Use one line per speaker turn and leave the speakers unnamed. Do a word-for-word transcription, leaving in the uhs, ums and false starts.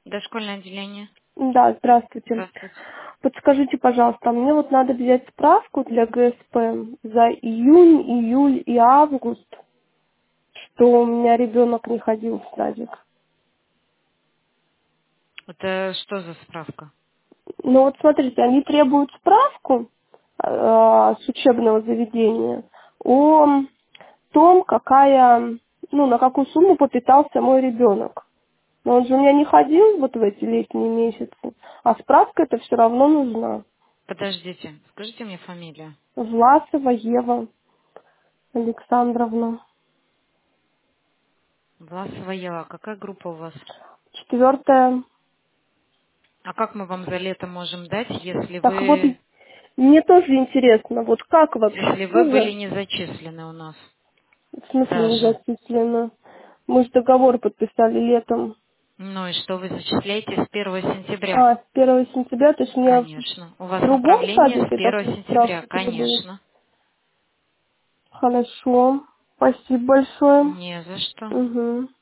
Дошкольное отделение.
Да, здравствуйте.
Здравствуйте.
Подскажите, пожалуйста, мне вот надо взять справку для ГСП за июнь, июль и август, что у меня ребенок не ходил в садик.
Это что за справка?
Ну вот смотрите, они требуют справку э, с учебного заведения о том, какая, ну, на какую сумму попитался мой ребенок. Но он же у меня не ходил вот в эти летние месяцы, а справка это все равно нужна.
Подождите, скажите мне фамилию.
Власова Ева Александровна.
Власова Ева. Какая группа у вас?
Четвертое.
А как мы вам за лето можем дать, если
Так вот,
вы,
мне тоже интересно, вот как вообще,
если вы
что
были
же,
не зачислены у нас
в смысле не
даже?
зачислено? Мы же договор подписали летом.
Ну и что вы зачисляете с первого сентября?
А, с первого сентября, то есть мне в
Конечно. У вас
другом
направление с
садике
первого
такую
сентября.
справку требуют?
Конечно.
Хорошо. Спасибо большое.
Не за что.
Угу.